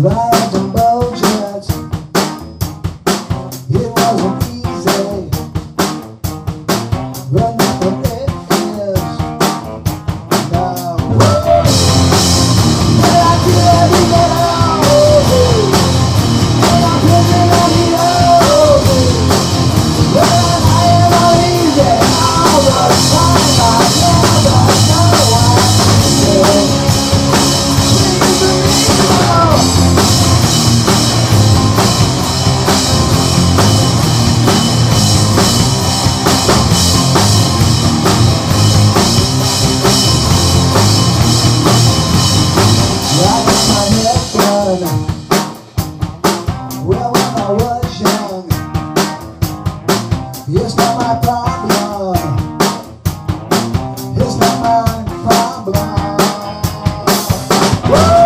Ride on boat jets, it wasn't easy, but nothing is now. And I feel every day, and I'm living on the ocean. When I am uneasy all the time, I never know what to do. Please believe me. Well, when I was young, it's not my problem. It's not my problem. Woo!